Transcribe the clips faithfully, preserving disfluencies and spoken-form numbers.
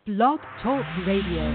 Blog Talk Radio.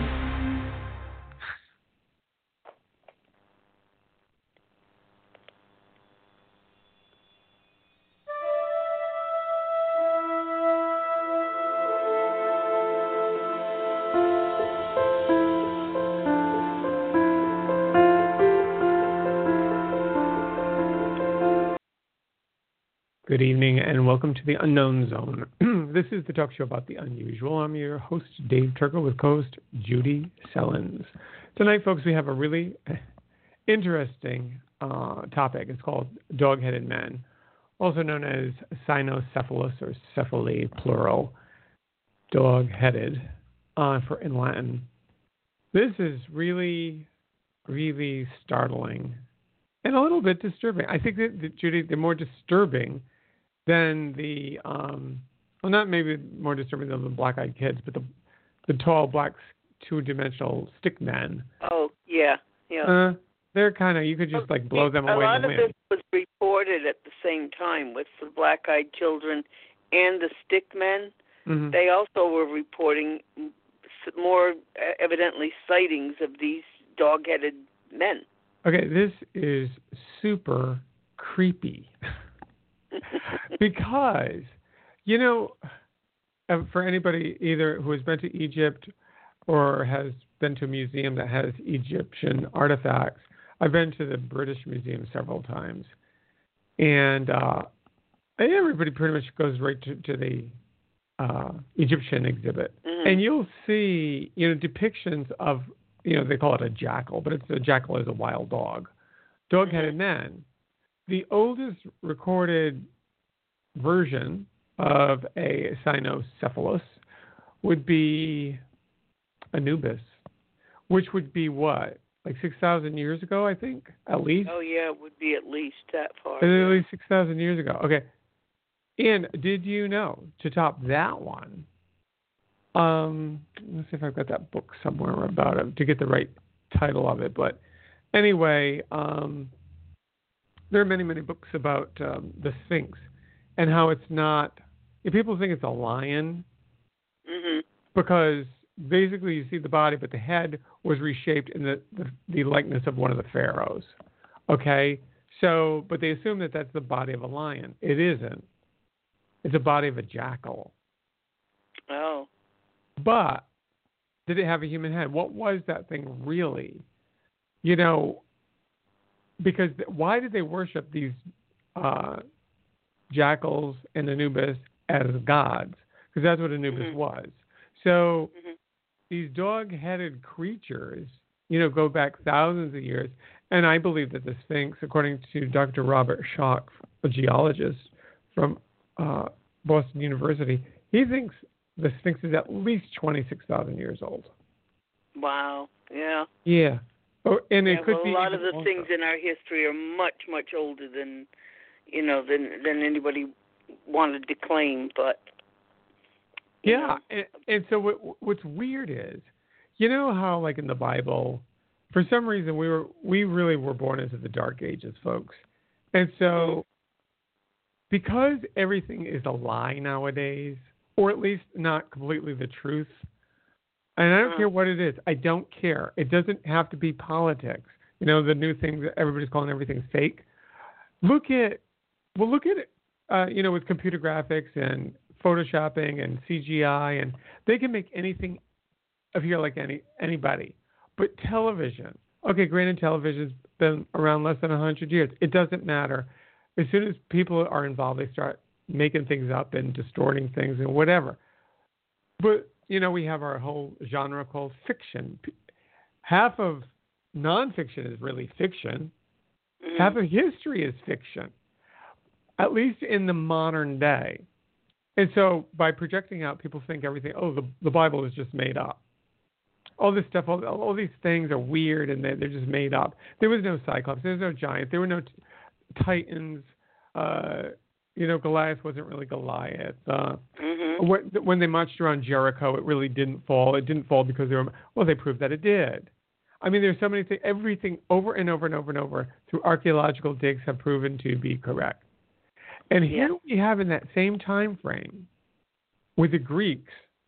Good evening and welcome to the Unknown Zone. This is the talk show about the unusual. I'm your host, Dave Turco, with co-host Judy Sellens. Tonight, folks, we have a really interesting uh, topic. It's called dog-headed men, also known as cynocephalus or cephale, plural, dog-headed uh, for in Latin. This is really, really startling and a little bit disturbing. I think that, that Judy, the more disturbing than the, um, well, not maybe more disturbing than the black-eyed kids, but the the tall, black, two-dimensional stick men. Oh, yeah, yeah. Uh, they're kind of, you could just, like, blow them a away lot in the of wind. this was reported at the same time with the black-eyed children and the stick men. Mm-hmm. They also were reporting more, evidently, sightings of these dog-headed men. Okay, this is super creepy. Because, you know, uh, for anybody either who has been to Egypt or has been to a museum that has Egyptian artifacts, I've been to the British Museum several times. And uh, everybody pretty much goes right to, to the uh, Egyptian exhibit. Mm-hmm. And you'll see, you know, depictions of, you know, they call it a jackal, but it's a jackal is a wild dog. Dog-headed mm-hmm. men. The oldest recorded version of a cynocephalus would be Anubis, which would be what, like six thousand years ago, I think, at least? Oh, yeah, it would be at least that far. At yeah. least six thousand years ago. Okay. And did you know, to top that one, um, let's see if I've got that book somewhere about it to get the right title of it. But anyway, um, there are many, many books about um, the Sphinx and how it's not, if people think it's a lion, mm-hmm. because basically you see the body, but the head was reshaped in the, the, the likeness of one of the pharaohs. Okay? So, but they assume that that's the body of a lion. It isn't. It's a body of a jackal. Oh. But did it have a human head? What was that thing really? You know, because why did they worship these uh, jackals and Anubis as gods? Because that's what Anubis mm-hmm. was. So mm-hmm. these dog-headed creatures, you know, go back thousands of years. And I believe that the Sphinx, according to Doctor Robert Schoch, a geologist from uh, Boston University, he thinks the Sphinx is at least twenty-six thousand years old. Wow. Yeah. Yeah. Oh, and yeah, it could well, be a lot of the also. things in our history are much, much older than, you know, than than anybody wanted to claim. But yeah, and, and so what, what's weird is, you know how like in the Bible, for some reason we were we really were born into the Dark Ages, folks, and so mm-hmm. because everything is a lie nowadays, or at least not completely the truth. And I don't uh-huh. care what it is. I don't care. It doesn't have to be politics. You know, the new thing that everybody's calling everything fake. Look at, well, look at it, uh, you know, with computer graphics and photoshopping and C G I, and they can make anything appear like any anybody. But television, okay, granted, television's been around less than one hundred years. It doesn't matter. As soon as people are involved, they start making things up and distorting things and whatever. But you know, we have our whole genre called fiction. Half of nonfiction is really fiction. Mm-hmm. Half of history is fiction, at least in the modern day. And so by projecting out, people think everything, oh, the, the Bible is just made up. All this stuff, all, all these things are weird and they're, they're just made up. There was no Cyclops. There was no giant. There were no t- Titans. Uh, you know, Goliath wasn't really Goliath. Uh, mm-hmm. when, when they marched around Jericho, it really didn't fall. It didn't fall because they were, well, they proved that it did. I mean, there's so many things, everything over and over and over and over through archaeological digs have proven to be correct. And here yeah. we have in that same time frame with the Greeks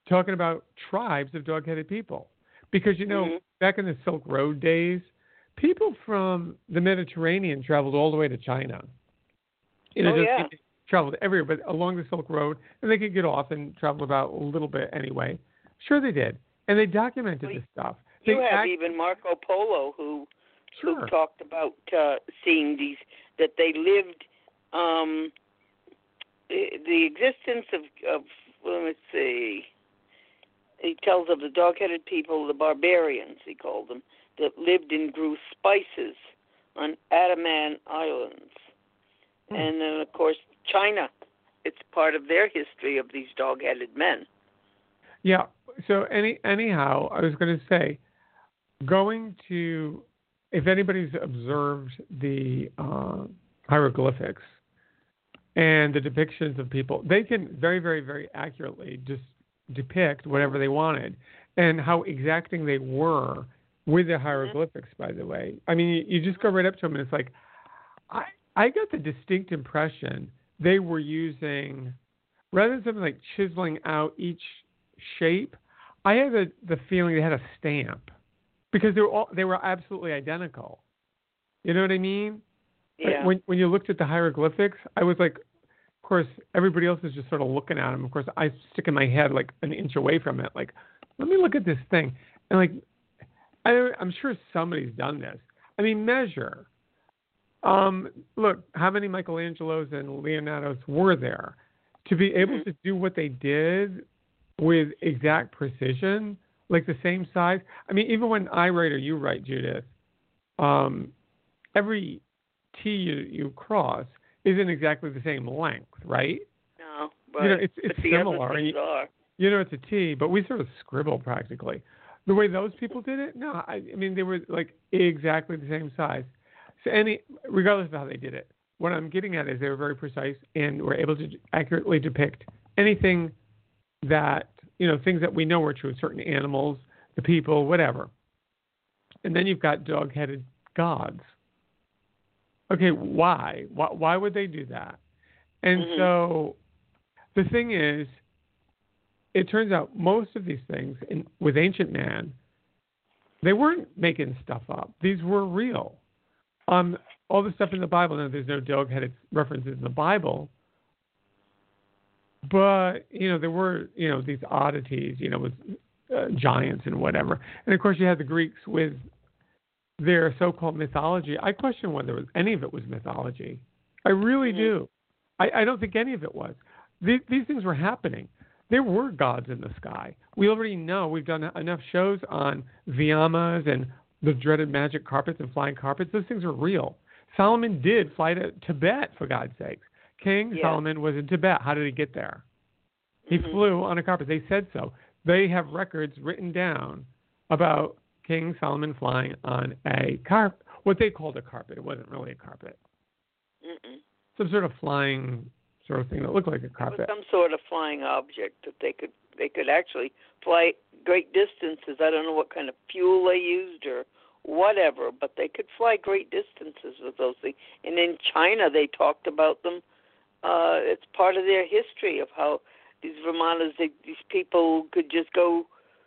talking about tribes of dog-headed people. Because, you know, mm-hmm. back in the Silk Road days, people from the Mediterranean traveled all the way to China. You know, oh, just, yeah. they traveled everywhere, but along the Silk Road, and they could get off and travel about a little bit anyway. Sure, they did. And they documented well, this stuff. You they have act- even Marco Polo who sure. who talked about uh, seeing these, that they lived, um, the, the existence of, of, let's see, he tells of the dog-headed people, the barbarians, he called them, that lived and grew spices on Andaman Islands. Hmm. And then, of course, China, it's part of their history of these dog-headed men. Yeah, so any anyhow, I was going to say, going to, if anybody's observed the uh, hieroglyphics and the depictions of people, they can very, very, very accurately just depict whatever they wanted, and how exacting they were with the hieroglyphics, by the way. I mean, you, you just go right up to them, and it's like, I, I got the distinct impression they were using, rather than something like chiseling out each shape, I had the, the feeling they had a stamp, because they were all, they were absolutely identical. You know what I mean? Yeah. Like when when you looked at the hieroglyphics, I was like, of course, everybody else is just sort of looking at them. Of course, I stick in my head like an inch away from it, like, let me look at this thing. And like, I, I'm sure somebody's done this. I mean, measure. Um, look, how many Michelangelos and Leonardos were there? To be able mm-hmm. to do what they did with exact precision, like the same size. I mean, even when I write or you write, Judith, um, every T you, you cross isn't exactly the same length, right? No, but, you know, it's, it's but the similar. other things you, are. you know, it's a T, but we sort of scribble practically. The way those people did it, no, I, I mean, they were like exactly the same size. So any, regardless of how they did it, what I'm getting at is they were very precise and were able to accurately depict anything that, you know, things that we know are true, certain animals, the people, whatever. And then you've got dog-headed gods. Okay, why? Why, why would they do that? And mm-hmm. so the thing is, it turns out most of these things in, with ancient man, they weren't making stuff up. These were real. Um, all the stuff in the Bible, now there's no dog-headed references in the Bible, but, you know, there were, you know, these oddities, you know, with uh, giants and whatever. And, of course, you had the Greeks with their so-called mythology. I question whether was, any of it was mythology. I really mm-hmm. do. I, I don't think any of it was. These, these things were happening. There were gods in the sky. We already know. We've done enough shows on Viyamas and the dreaded magic carpets and flying carpets. Those things are real. Solomon did fly to Tibet, for God's sakes. King yeah. Solomon was in Tibet. How did he get there? He mm-hmm. flew on a carpet. They said so. They have records written down about King Solomon flying on a carpet, what they called a carpet. It wasn't really a carpet. Mm-mm. Some sort of flying sort of thing that looked like a carpet. It was some sort of flying object that they could they could actually fly great distances. I don't know what kind of fuel they used or whatever, but they could fly great distances with those things. And in China, they talked about them. Uh, it's part of their history of how these Vimanas, they, these people could just go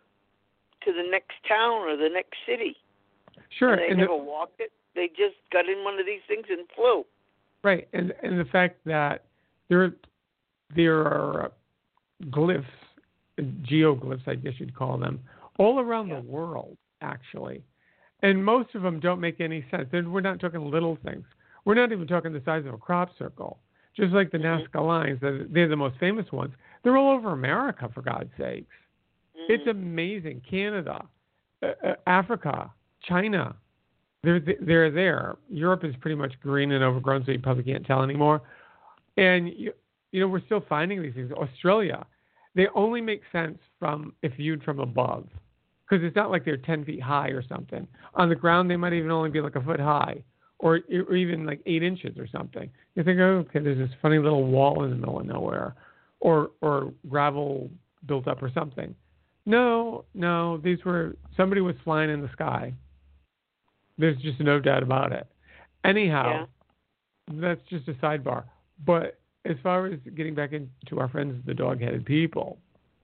to the next town or the next city. Sure. And they and never the, walked it. They just got in one of these things and flew. Right. And and the fact that there, there are glyphs, geoglyphs, I guess you'd call them, all around yeah. the world, actually. And most of them don't make any sense. We're not talking little things. We're not even talking the size of a crop circle. Just like the mm-hmm. Nazca lines, they're the most famous ones. They're all over America, for God's sakes. Mm-hmm. It's amazing. Canada, uh, uh, Africa, China, they're they're there. Europe is pretty much green and overgrown, so you probably can't tell anymore. And you, you know, we're still finding these things. Australia, they only make sense from if viewed from above, because it's not like they're ten feet high or something. On the ground, they might even only be like a foot high, or, or even like eight inches or something. You think, oh, okay, there's this funny little wall in the middle of nowhere, or or gravel built up or something. No, no, these were, somebody was flying in the sky. There's just no doubt about it. Anyhow, yeah. that's just a sidebar. But as far as getting back into our friends, the dog-headed people,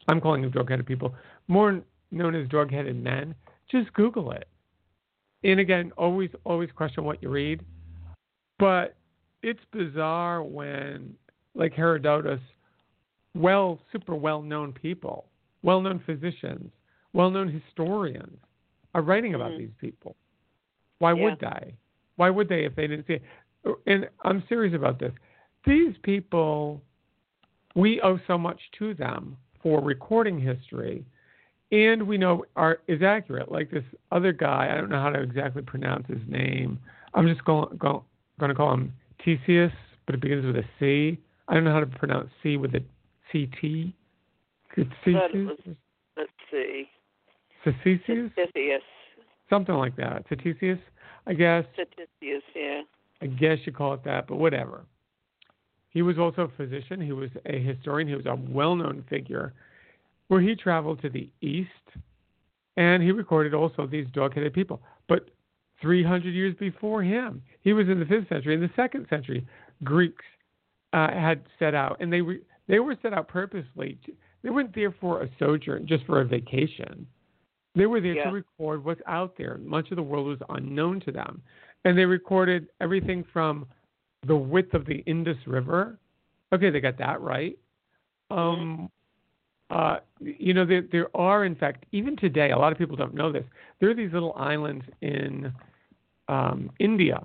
I'm calling them drug-headed people, more known as drug-headed men. Just Google it. And again, always, always question what you read. But it's bizarre when, like Herodotus, well, super well-known people, well-known physicians, well-known historians are writing about mm-hmm. these people. Why yeah. would they? Why would they if they didn't see it? And I'm serious about this. These people, we owe so much to them for recording history, and we know are is accurate. Like this other guy, I don't know how to exactly pronounce his name. I'm just going go, going to call him Theseus, but it begins with a C. I don't know how to pronounce C with a C T. It's Theseus. Let's see. Theseus? Theseus. Something like that. Theseus, I guess. Theseus, yeah. I guess you call it that, but whatever. He was also a physician. He was a historian. He was a well-known figure where he traveled to the east, and he recorded also these dog-headed people. But three hundred years before him, he was in the fifth century. In the second century, Greeks uh, had set out, and they re- they were set out purposely. To, they weren't there for a sojourn, just for a vacation. They were there yeah. to record what's out there. Much of the world was unknown to them. And they recorded everything from the width of the Indus River. Okay, they got that right. Um, uh, you know, there, there are, in fact, even today, a lot of people don't know this, there are these little islands in um, India,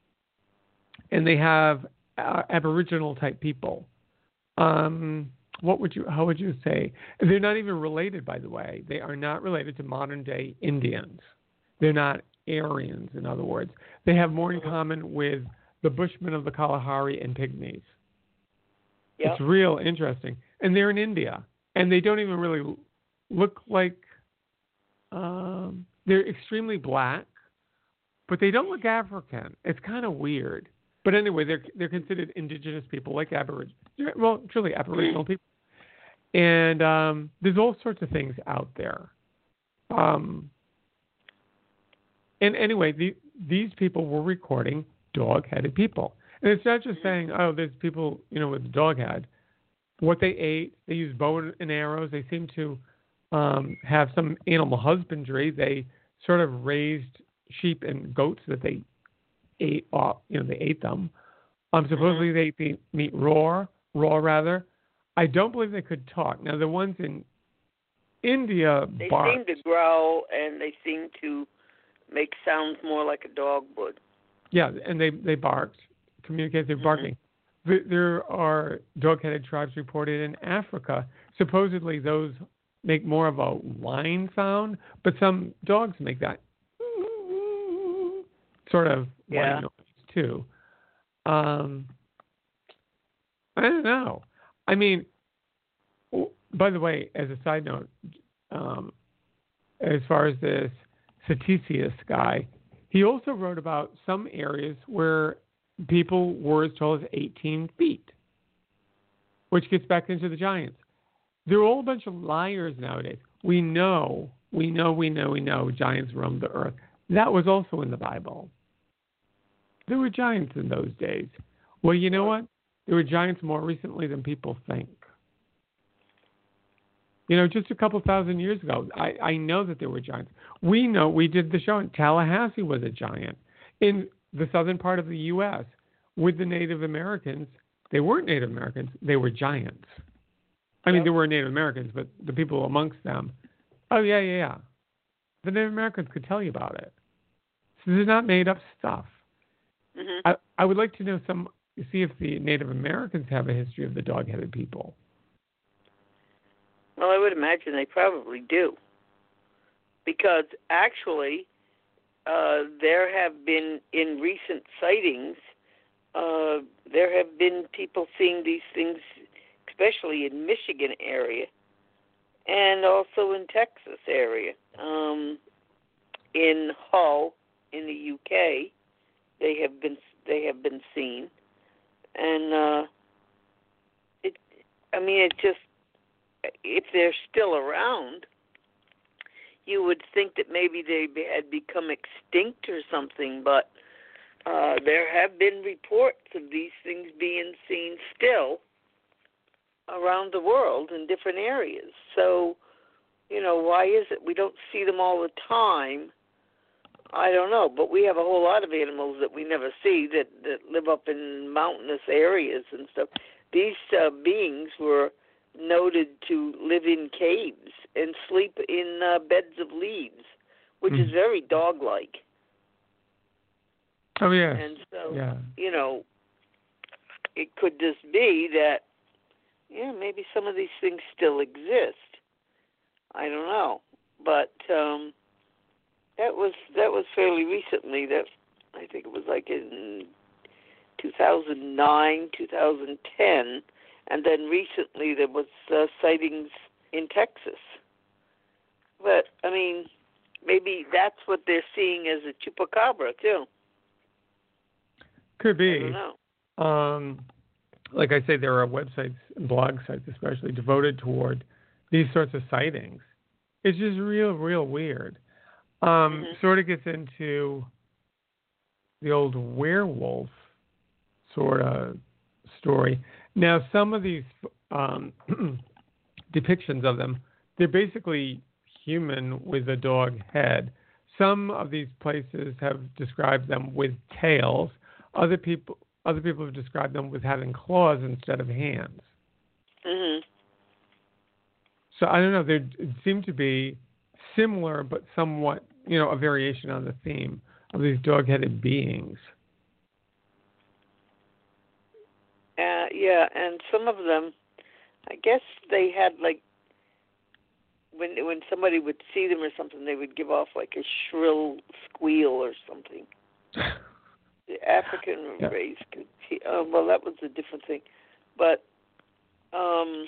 and they have uh, Aboriginal-type people. Um, what would you, how would you say? They're not even related, by the way. They are not related to modern-day Indians. They're not Aryans, in other words. They have more in common with the Bushmen of the Kalahari and Pygmies. Yep. It's real interesting. And they're in India. And they don't even really look like, um, they're extremely black, but they don't look African. It's kind of weird. But anyway, they're they're considered indigenous people, like Aboriginal, well, truly Aboriginal people. And um, there's all sorts of things out there. Um, and anyway, the, these people were recording dog-headed people. And it's not just saying, oh, there's people, you know, with a dog head. What they ate, they used bow and arrows. They seem to um, have some animal husbandry. They sort of raised sheep and goats that they ate off, you know, they ate them. Um, supposedly they ate the meat raw, raw rather. I don't believe they could talk. Now, the ones in India They barked. seem to growl, and they seem to make sounds more like a dog would. Yeah, and they, they barked, communicated through barking. Mm-hmm. There are dog-headed tribes reported in Africa. Supposedly those make more of a whine sound, but some dogs make that sort of yeah. whine noise too. Um, I don't know. I mean, by the way, as a side note, um, as far as this Ctesias guy, he also wrote about some areas where people were as tall as eighteen feet, which gets back into the giants. They're all a bunch of liars nowadays. We know, we know, we know, we know giants roamed the earth. That was also in the Bible. There were giants in those days. Well, you know what? There were giants more recently than people think. You know, just a couple thousand years ago, I, I know that there were giants. We know, we did the show, Tallahassee was a giant. In the southern part of the U S, with the Native Americans, they weren't Native Americans, they were giants. I mean, yep. there were Native Americans, but the people amongst them, oh, yeah, yeah, yeah. The Native Americans could tell you about it. So this is not made up stuff. Mm-hmm. I, I would like to know some, see if the Native Americans have a history of the dog-headed people. Well, I would imagine they probably do. Because actually, uh, there have been, in recent sightings, uh, there have been people seeing these things, especially in Michigan area, and also in Texas area. Um, in Hull, in the U K, they have been they have been seen, and uh, it. I mean, it just if they're still around, you would think that maybe they had become extinct or something, but uh, there have been reports of these things being seen still. around the world in different areas. So, you know, why is it we don't see them all the time? I don't know, but we have a whole lot of animals that we never see that, that live up in mountainous areas and stuff. These uh, beings were noted to live in caves and sleep in uh, beds of leaves, which mm. is very dog-like. Oh, yeah. And so, yeah. you know, it could just be that, yeah, maybe some of these things still exist. I don't know. But um, that was that was fairly recently. That I think it was like in two thousand nine, two thousand ten, and then recently there was uh, sightings in Texas. But, I mean, maybe that's what they're seeing as a chupacabra, too. Could be. I don't know. Um, like I say, there are websites, blog sites especially, devoted toward these sorts of sightings. It's just real, real weird. Um, mm-hmm. Sort of gets into the old werewolf sort of story. Now, some of these um, depictions of them, they're basically human with a dog head. Some of these places have described them with tails. Other people, other people have described them with having claws instead of hands. Mm-hmm. So I don't know. They seem to be similar, but somewhat, you know, a variation on the theme of these dog-headed beings. Uh, yeah, and some of them, I guess they had like when when somebody would see them or something, they would give off like a shrill squeal or something. The African yeah. race could. Uh, well, that was a different thing, but um,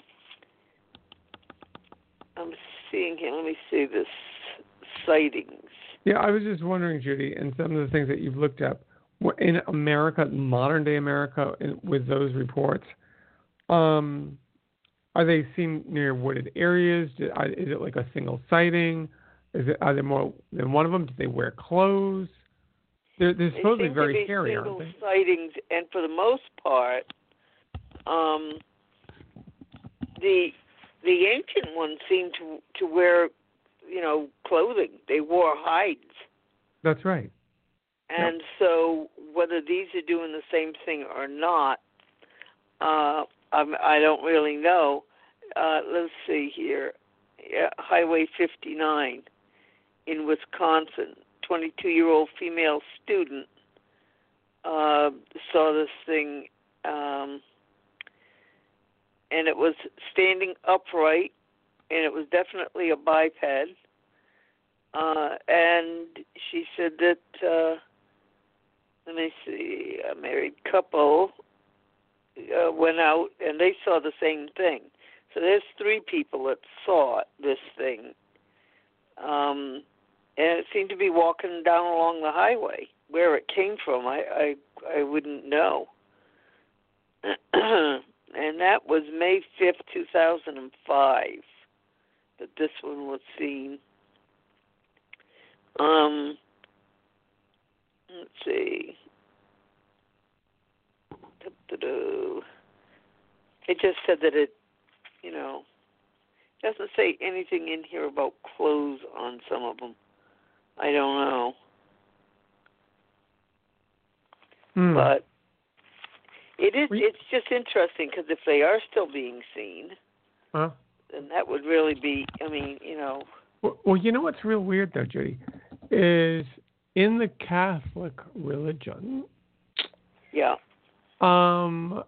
I'm seeing here. Let me see this sightings. Yeah, I was just wondering, Judy, and some of the things that you've looked up in America, modern day America, with those reports. Um, are they seen near wooded areas? Is it like a single sighting? Is it? Are there more than one of them? Do they wear clothes? They're, they're supposedly they very hairy, aren't they? Sightings, and for the most part, um, the the ancient ones seemed to to wear, you know, clothing. They wore hides. That's right. And yep. so, whether these are doing the same thing or not, uh, I'm, I don't really know. Uh, let's see here, yeah, Highway fifty-nine in Wisconsin. twenty-two-year-old female student uh, saw this thing, um, and it was standing upright, and it was definitely a biped. Uh, and she said that, uh, let me see, a married couple uh, went out, and they saw the same thing. So there's three people that saw this thing. Um And it seemed to be walking down along the highway. Where it came from, I I, I wouldn't know. And that was May fifth, two thousand five, that this one was seen. Um, let's see. It just said that it, you know, doesn't say anything in here about clothes on some of them. I don't know. Mm. But it is, it's just interesting because if they are still being seen, huh? then that would really be, I mean, you know. Well, well, you know what's real weird, though, Judy, is in the Catholic religion, yeah, um,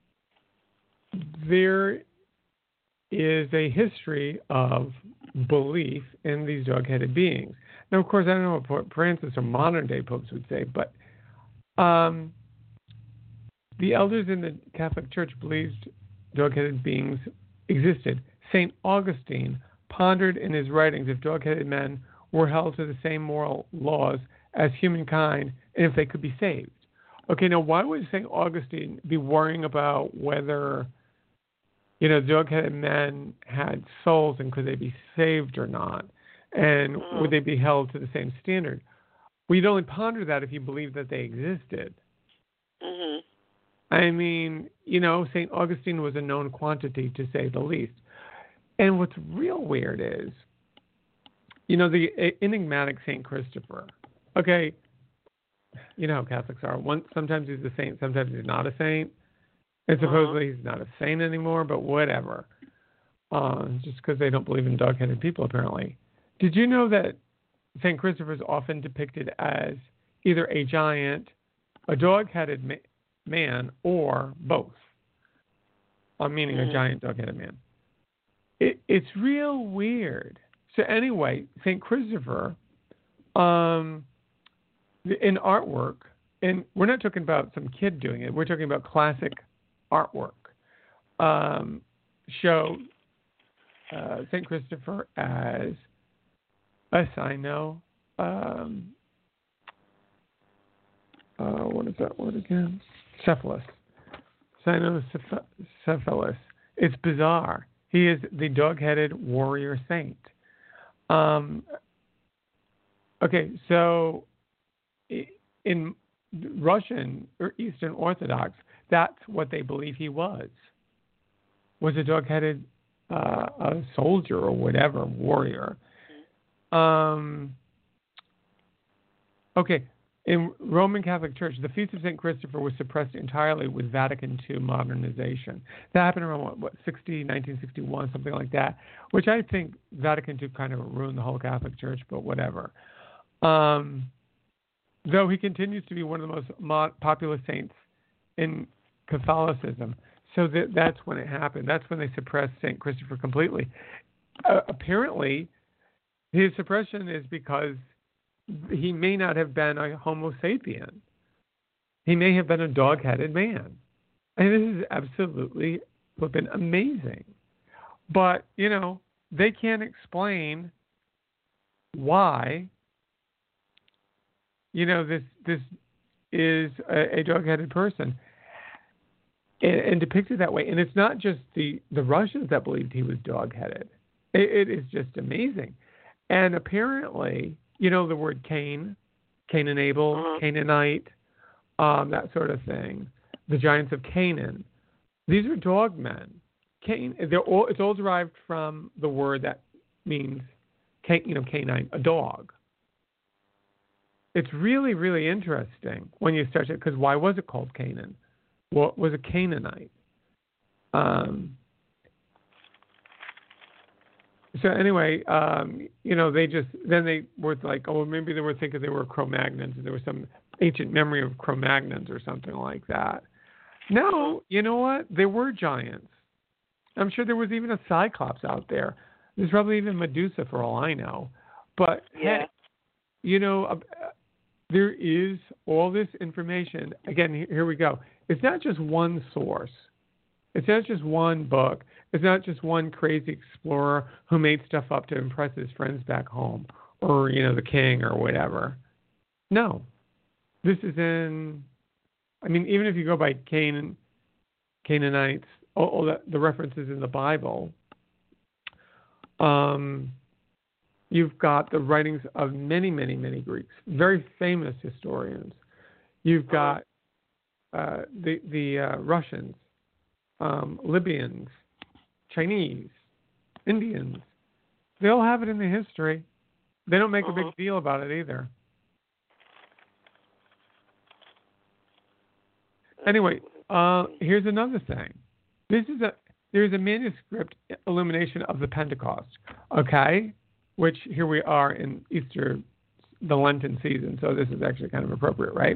there is a history of belief in these dog-headed beings. Now, of course, I don't know what Pope Francis or modern-day popes would say, but um, the elders in the Catholic Church believed dog-headed beings existed. Saint Augustine pondered in his writings if dog-headed men were held to the same moral laws as humankind and if they could be saved. Okay, now why would Saint Augustine be worrying about whether, you know, dog-headed men had souls and could they be saved or not? And mm. would they be held to the same standard? Well, you'd only ponder that if you believed that they existed. Mm-hmm. I mean, you know, Saint Augustine was a known quantity, to say the least. And what's real weird is, you know, the enigmatic Saint Christopher. Okay, you know how Catholics are. One, sometimes he's a saint, sometimes he's not a saint. And supposedly uh-huh. he's not a saint anymore, but whatever. Uh, just because they don't believe in dog-headed people, apparently. Did you know that Saint Christopher is often depicted as either a giant, a dog-headed ma- man, or both? Uh, meaning mm. a giant dog-headed man. It, it's real weird. So anyway, Saint Christopher, um, in artwork, and we're not talking about some kid doing it, we're talking about classic artwork, um, show uh, Saint Christopher as a cyno, um, uh, what is that word again? Cephalus. Cynocephalus. It's bizarre. He is the dog-headed warrior saint. Um, okay, so in Russian or Eastern Orthodox, that's what they believe he was, was a dog-headed uh, a soldier or whatever, warrior. Um, okay, in Roman Catholic Church, the Feast of Saint Christopher was suppressed entirely with Vatican two modernization. That happened around, what, what sixty, nineteen sixty-one, something like that, which I think Vatican two kind of ruined the whole Catholic Church, but whatever. Um, though he continues to be one of the most mo- popular saints in Catholicism. So that, that's when it happened. That's when they suppressed Saint Christopher completely. Uh, apparently, his suppression is because he may not have been a Homo sapien. He may have been a dog-headed man. And this is absolutely flippin' amazing. But, you know, they can't explain why, you know, this this is a, a dog-headed person and, and depicted that way. And it's not just the, the Russians that believed he was dog-headed. It, it is just amazing. And apparently, you know, the word Cain, Cain and Abel, uh-huh. Canaanite, um, that sort of thing. The giants of Canaan. These are dog men. Cain, they're all, it's all derived from the word that means, you know, canine, a dog. It's really, really interesting when you start to, because why was it called Canaan? Well, it was a Canaanite. Um, so anyway, um, you know, they just, then they were like, oh, maybe they were thinking they were Cro-Magnons, and there was some ancient memory of Cro-Magnons or something like that. No, you know what? There were giants. I'm sure there was even a Cyclops out there. There's probably even Medusa for all I know. But, yeah. hey, you know, uh, there is all this information. Again, here we go. It's not just one source. It's not just one book. It's not just one crazy explorer who made stuff up to impress his friends back home or, you know, the king or whatever. No. This is in, I mean, even if you go by Canaan, Canaanites, all, all the, the references in the Bible, um, you've got the writings of many, many, many Greeks, very famous historians. You've got uh, the, the uh, Russians, um, Libyans, Chinese, Indians. They all have it in the history. They don't make uh-huh. a big deal about it either. Anyway, uh, here's another thing. This is a there's a manuscript illumination of the Pentecost, okay? Which here we are in Easter, the Lenten season, so this is actually kind of appropriate, right?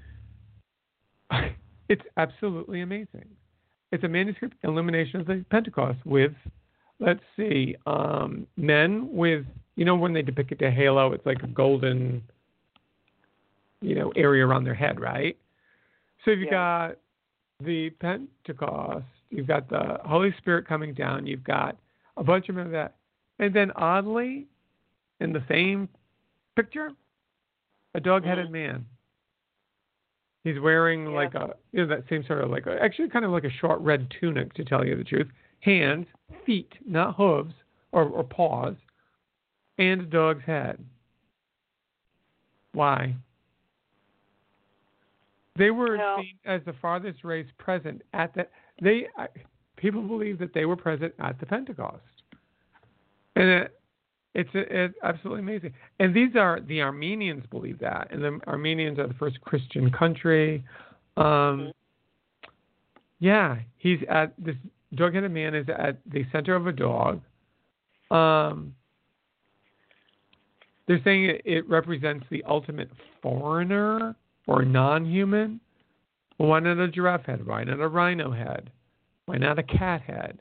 It's absolutely amazing. It's a manuscript illumination of the Pentecost with, let's see, um, men with, you know, when they depict it to halo, it's like a golden, you know, area around their head, right? So you've yeah. got the Pentecost, you've got the Holy Spirit coming down, you've got a bunch of men of that. And then oddly, in the same picture, a dog-headed mm-hmm. man. He's wearing yeah. like a, you know, that same sort of like, a, actually kind of like a short red tunic, to tell you the truth. Hands, feet, not hooves or, or paws, and a dog's head. Why? They were well, seen as the farthest race present at the. They I, people believe that they were present at the Pentecost, and it, it's it's absolutely amazing. And these are the Armenians believe that, and the Armenians are the first Christian country. Um, mm-hmm. Yeah, he's at this dog-headed man is at the center of a dog. Um, they're saying it, it represents the ultimate foreigner or non-human. Well, why not a giraffe head? Why not a rhino head? Why not a cat head?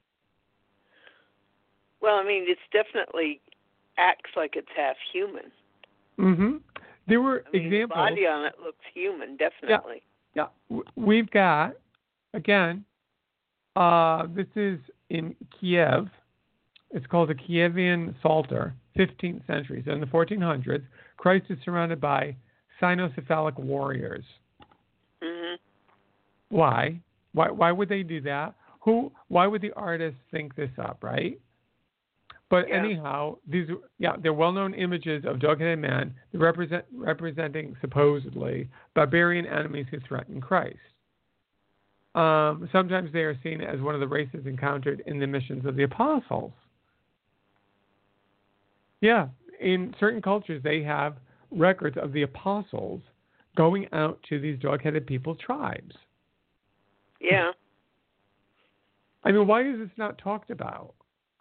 Well, I mean, it's definitely acts like it's half human. Mm-hmm. There were I mean, examples. The body on it looks human, definitely. Yeah, yeah. We've got, again, uh, this is in Kiev. It's called a Kievan Psalter, fifteenth century. So in the fourteen hundreds, Christ is surrounded by cynocephalic warriors. Mm-hmm. Why? Why? Why would they do that? Who? Why would the artist think this up? Right? But yeah. anyhow, these yeah, they're well-known images of dog-headed men represent representing supposedly barbarian enemies who threaten Christ. Um, sometimes they are seen as one of the races encountered in the missions of the apostles. Yeah, in certain cultures, they have records of the apostles going out to these dog-headed people tribes. Yeah. I mean, why is this not talked about?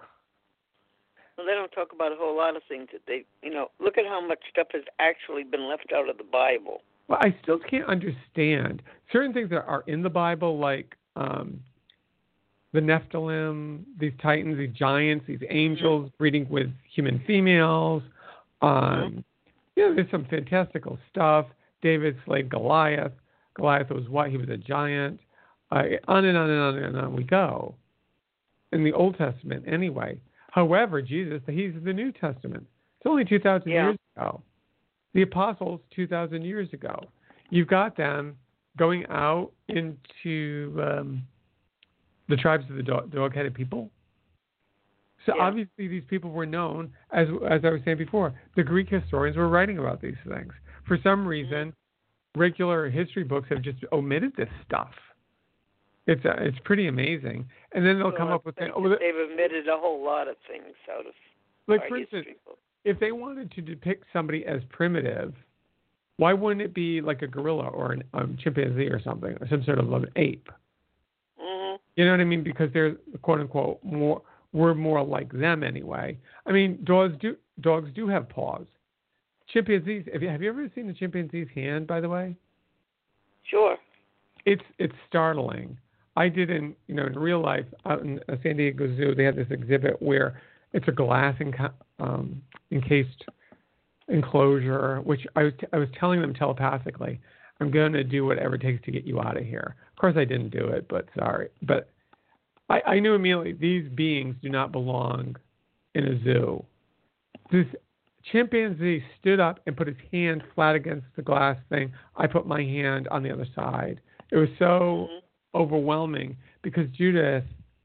Well, they don't talk about a whole lot of things that they, you know, look at how much stuff has actually been left out of the Bible. Well, I still can't understand certain things that are in the Bible, like um, the Nephilim, these titans, these giants, these angels mm-hmm. breeding with human females. Um, mm-hmm. You know, there's some fantastical stuff. David slayed Goliath. Goliath was what? He was a giant. Uh, on and on and on and on we go. In the Old Testament, anyway. However, Jesus, he's the New Testament. It's only two thousand yeah. years ago. The apostles, two thousand years ago. You've got them going out into um, the tribes of the dog, dog-headed people. So yeah. obviously these people were known, as as I was saying before, the Greek historians were writing about these things. For some reason, regular history books have just omitted this stuff. It's uh, it's pretty amazing. And then they'll well, come up with... Things, oh, they've omitted a whole lot of things out of like, our for instance, history books. If they wanted to depict somebody as primitive, why wouldn't it be like a gorilla or a um, chimpanzee or something, or some sort of an ape? Mm-hmm. You know what I mean? Because they're, quote unquote, more, we're more like them anyway. I mean, dogs do dogs do have paws. Chimpanzees. Have you have you ever seen the chimpanzee's hand? By the way. Sure. It's it's startling. I did in you know in real life out in San Diego Zoo. They had this exhibit where it's a glass enca- um, encased enclosure, which I was, t- I was telling them telepathically, I'm going to do whatever it takes to get you out of here. Of course, I didn't do it, but sorry. But I, I knew immediately these beings do not belong in a zoo. This chimpanzee stood up and put his hand flat against the glass thing. I put my hand on the other side. It was so mm-hmm. overwhelming because Judith,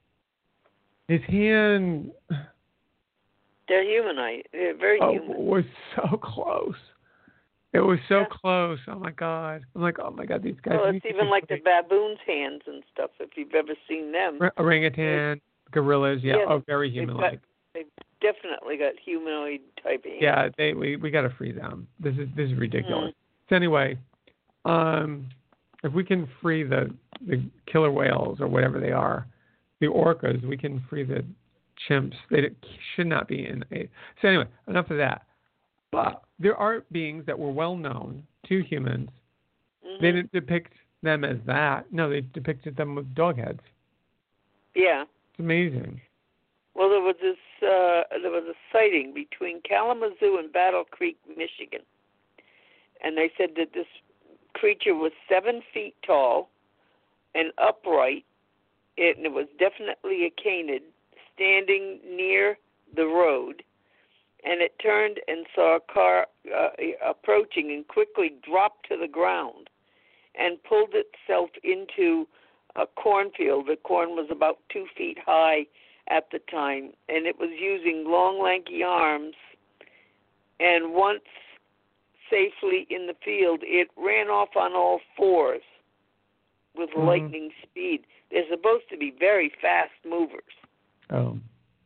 his hand... They're humanized. They're very oh, human. It was so close. It was so yeah. close. Oh, my God. I'm like, oh, my God, these guys. Well, it's even like the baboons' hands and stuff, if you've ever seen them. Orangutan, gorillas, yeah. Yes, oh, very human-like. They've, they've definitely got humanoid-type hands. Yeah, they we, we got to free them. This is this is ridiculous. Mm. So anyway, um, if we can free the, the killer whales or whatever they are, the orcas, we can free the chimps. They should not be in a... So anyway, enough of that. But there are beings that were well known to humans. Mm-hmm. They didn't depict them as that. No, they depicted them with dog heads. Yeah. It's amazing. Well, there was this. Uh, there was a sighting between Kalamazoo and Battle Creek, Michigan, and they said that this creature was seven feet tall and upright, and it was definitely a canid, standing near the road, and it turned and saw a car uh, approaching and quickly dropped to the ground and pulled itself into a cornfield. The corn was about two feet high at the time, and it was using long, lanky arms, and once safely in the field. It ran off on all fours with mm-hmm. lightning speed. They're supposed to be very fast movers. Oh.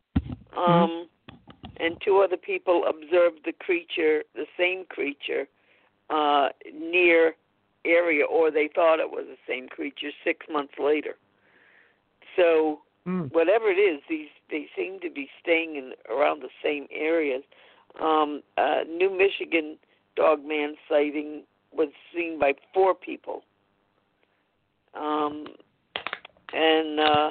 Um, mm-hmm. And two other people observed the creature, the same creature, uh, near area, or they thought it was the same creature six months later. So mm. whatever it is, these they seem to be staying in around the same areas. Um, uh, New Michigan dogman sighting was seen by four people. Um, and uh,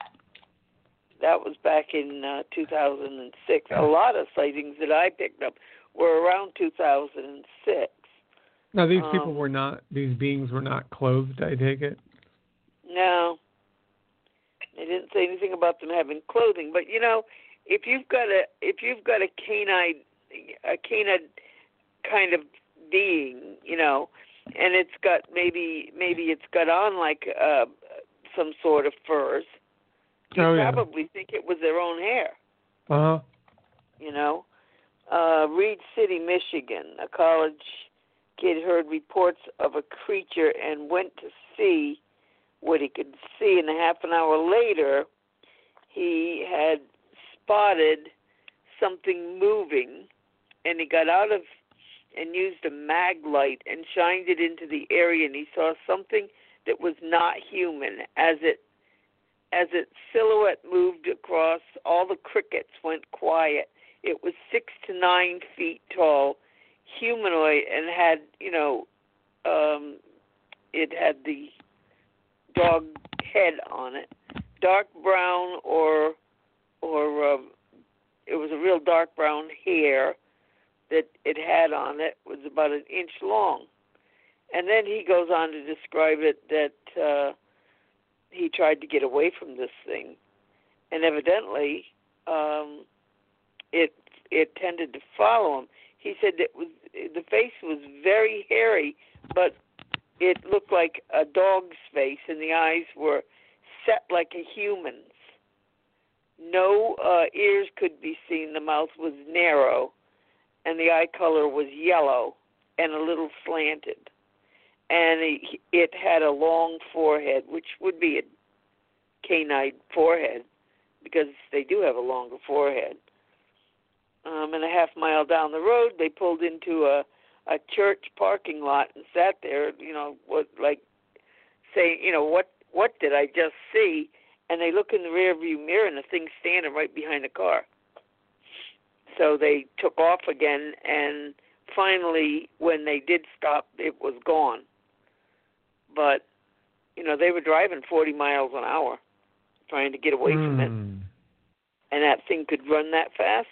that was back in uh, two thousand six. A lot of sightings that I picked up were around two thousand six. Now, these um, people were not, these beings were not clothed, I take it? No. They didn't say anything about them having clothing. But, you know, if you've got a, if you've got a canine, a canine kind of being, you know, and it's got maybe, maybe it's got on like uh, some sort of furs, you oh, probably yeah. think it was their own hair. Uh-huh. You know? Uh, Reed City, Michigan, a college kid heard reports of a creature and went to see what he could see, and a half an hour later, he had spotted something moving, and he got out of and used a mag light and shined it into the area, and he saw something that was not human. As it as its silhouette moved across, all the crickets went quiet. It was six to nine feet tall, humanoid, and had, you know, um, it had the dog head on it, dark brown or or um, it was a real dark brown hair that it had on it, was about an inch long. And then he goes on to describe it that uh, he tried to get away from this thing, and evidently um, it it tended to follow him. He said that was, the face was very hairy, but it looked like a dog's face, and the eyes were set like a human's. No uh, ears could be seen. The mouth was narrow, and the eye color was yellow and a little slanted. And it, it had a long forehead, which would be a canine forehead, because they do have a longer forehead. Um, and a half mile down the road, they pulled into a a church parking lot and sat there, you know, what like saying, you know, what what did I just see? And they look in the rear view mirror, and the thing's standing right behind the car. So they took off again, and finally, when they did stop, it was gone. But, you know, they were driving forty miles an hour, trying to get away mm. from it. And that thing could run that fast?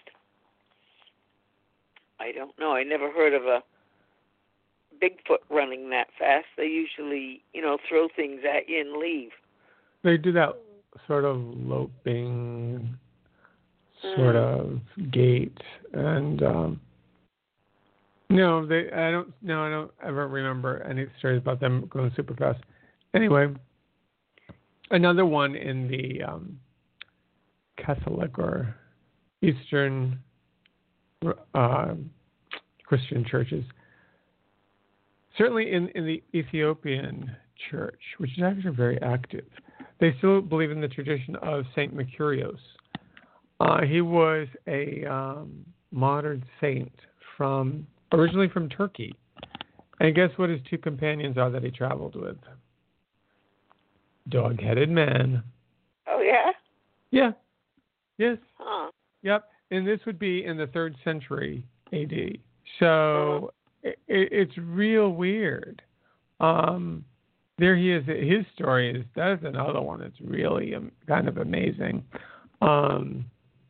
I don't know. I never heard of a Bigfoot running that fast. They usually, you know, throw things at you and leave. They do that sort of loping sort mm. of gait, and um, no, they. I don't. No, I don't ever remember any stories about them going super fast. Anyway, another one in the um, Catholic or Eastern uh, Christian churches. Certainly in, in the Ethiopian church, which is actually very active, they still believe in the tradition of Saint Mercurius. Uh, he was a um, modern saint from originally from Turkey. And guess what his two companions are that he traveled with? Dog-headed man. Oh, yeah? Yeah. Yes. Huh. Yep. And this would be in the third century A D. So... Uh-huh. It, it's real weird. Um, there he is. His story is that's another one that's really um, kind of amazing. Um,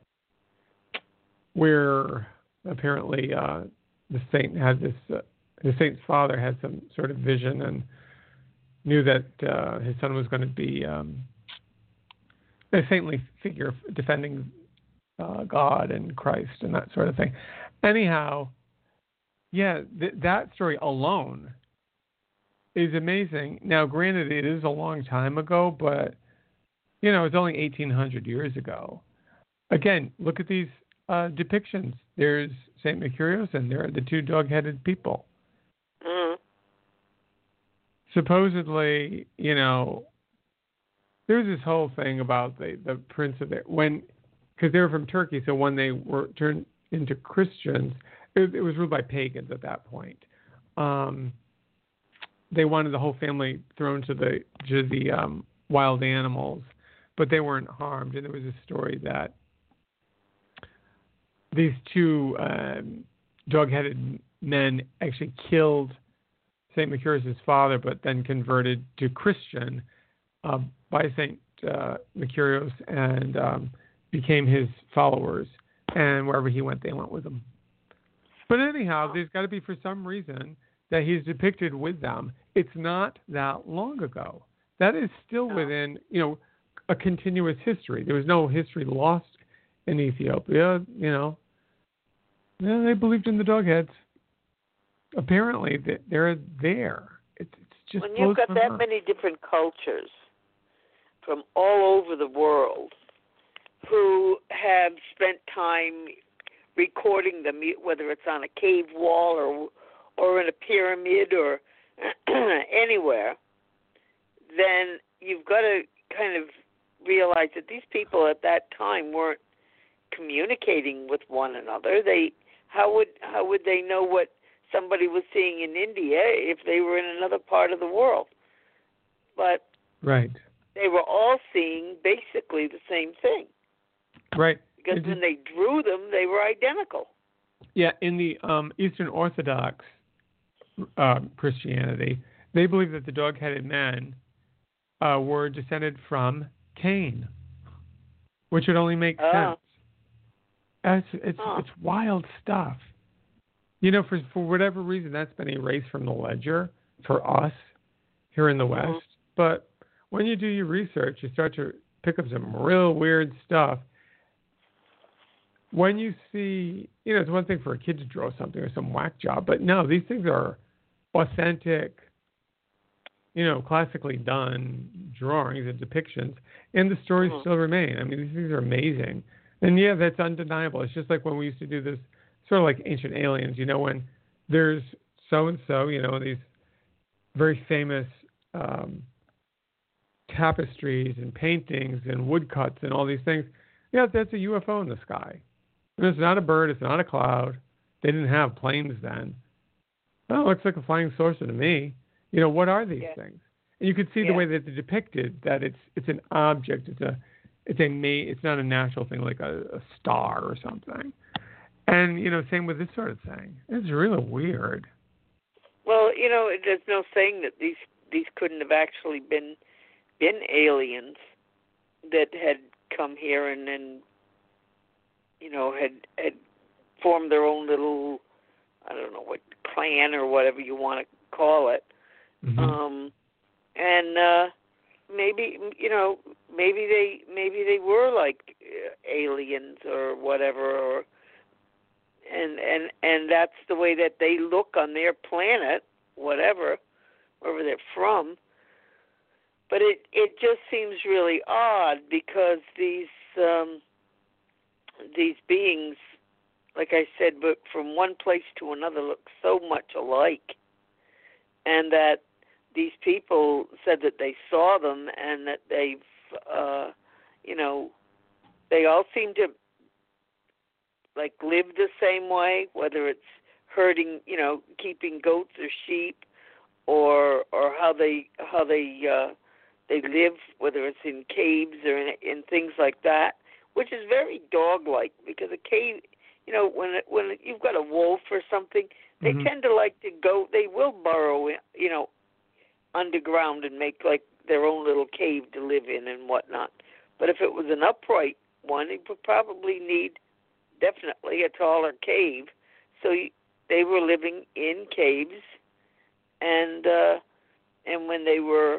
where apparently uh, the saint had this. Uh, the saint's father had some sort of vision and knew that uh, his son was going to be um, a saintly figure defending uh, God and Christ and that sort of thing. Anyhow. Yeah, th- that story alone is amazing. Now, granted, it is a long time ago, but, you know, it's only eighteen hundred years ago. Again, look at these uh, depictions. There's Saint Mercurius, and there are the two dog-headed people. supposedly, you know, there's this whole thing about the, the prince of it when, because they were from Turkey, so when they were turned into Christians, it, it was ruled by pagans at that point. Um, they wanted the whole family thrown to the to the um, wild animals, but they weren't harmed. And there was a story that these two um, dog-headed men actually killed Saint Mercurius' father, but then converted to Christian uh, by Saint uh, Mercurius and um, became his followers. And wherever he went, they went with him. But anyhow, there's got to be, for some reason, that he's depicted with them. It's not that long ago. That is still no. within, you know, a continuous history. There was no history lost in Ethiopia, you know. Yeah, they believed in the dogheads. Apparently, they're there. It's, it's just when you've got that mind. many different cultures from all over the world who have spent time recording them, whether it's on a cave wall or or in a pyramid or anywhere, then you've got to kind of realize that these people at that time weren't communicating with one another. They how would how would they know what somebody was seeing in India if they were in another part of the world? But right, they were all seeing basically the same thing. Right. Because it's, when they drew them, they were identical. Yeah, in the um, Eastern Orthodox uh, Christianity, they believe that the dog-headed men uh, were descended from Cain, which would only make oh. sense. It's it's, oh. it's wild stuff. You know, for for whatever reason, that's been erased from the ledger for us here in the mm-hmm. West. But when you do your research, you start to pick up some real weird stuff. When you see, you know, it's one thing for a kid to draw something or some whack job, but no, these things are authentic, you know, classically done drawings and depictions, and the stories mm-hmm. still remain. I mean, these things are amazing. And yeah, that's undeniable. It's just like when we used to do this, sort of like Ancient Aliens, you know, when there's so-and-so, you know, these very famous um, tapestries and paintings and woodcuts and all these things. Yeah, that's a U F O in the sky. And it's not a bird. It's not a cloud. They didn't have planes then. Oh, it looks like a flying saucer to me. You know, what are these yeah. things? And you could see yeah. the way that they're depicted, that it's it's an object. It's a it's a ma- It's not a natural thing like a, a star or something. And you know, same with this sort of thing. It's really weird. Well, you know, there's no saying that these these couldn't have actually been been aliens that had come here and then, you know, had had formed their own little, I don't know what, clan or whatever you want to call it. Mm-hmm. Um, and uh, maybe, you know, maybe they maybe they were like uh, aliens or whatever, or and and and that's the way that they look on their planet, whatever, wherever they're from. But it, it just seems really odd because these um, these beings, like I said, but from one place to another look so much alike, and that these people said that they saw them and that they've, uh, you know, they all seem to like live the same way, whether it's herding, you know, keeping goats or sheep, or or how they how they uh, they live, whether it's in caves or in, in things like that, which is very dog-like, because a cave, you know, when it, when you've got a wolf or something, they mm-hmm. tend to like to go, they will burrow, in, you know, underground and make like their own little cave to live in and whatnot. But if it was an upright one, it would probably need definitely a taller cave. So they were living in caves, and uh, and when they were